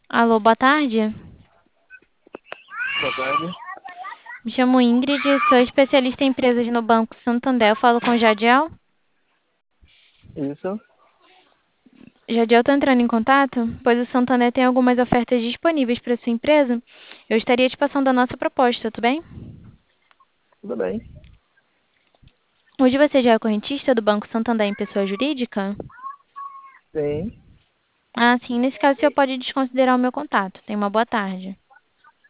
Alô, boa tarde. Boa tarde. Me chamo Ingrid, sou especialista em empresas no Banco Santander. Eu falo com o Jadiel. Isso, Jadiel, estou entrando em contato, pois o Santander tem algumas ofertas disponíveis para sua empresa. Eu estaria te passando a nossa proposta, tudo bem? tudo bem. Hoje você já é correntista do Banco Santander em pessoa jurídica? Sim, Ah, sim. Nesse caso, você pode desconsiderar o meu contato. Tenha uma boa tarde.